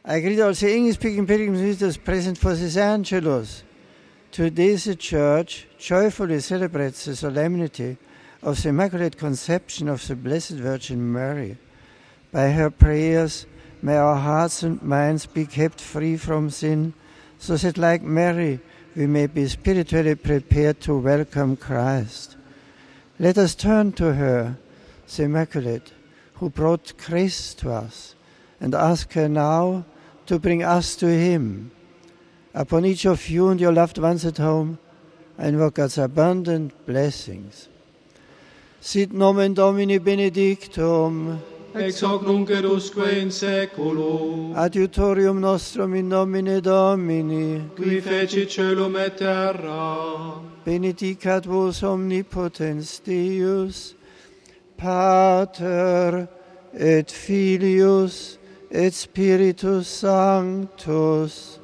I greet all the English-speaking pilgrims and visitors present for this Angelus. Today the Church joyfully celebrates the solemnity of the Immaculate Conception of the Blessed Virgin Mary. By her prayers, may our hearts and minds be kept free from sin, so that like Mary, we may be spiritually prepared to welcome Christ. Let us turn to her, the Immaculate, who brought Christ to us, and ask her now to bring us to Him. Upon each of you and your loved ones at home, I invoke God's abundant blessings. Sit nomen Domini benedictum, ex hoc nunc et usque in saeculum, adiutorium nostrum in nomine Domini, qui fecit caelum et terra. Benedicat vos omnipotens Deus, Pater et Filius et Spiritus Sanctus,